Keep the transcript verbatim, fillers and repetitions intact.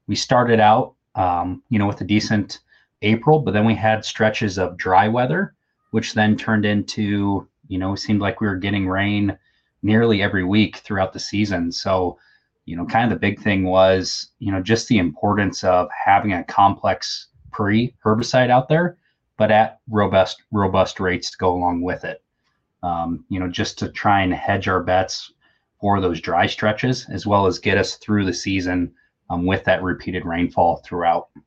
we started out, um, you know, with a decent April, but then we had stretches of dry weather, which then turned into, you know, it seemed like we were getting rain nearly every week throughout the season. So, you know, kind of the big thing was, you know, just the importance of having a complex pre herbicide out there, but at robust, robust rates to go along with it. Um, you know, just to try and hedge our bets for those dry stretches, as well as get us through the season um, with that repeated rainfall throughout.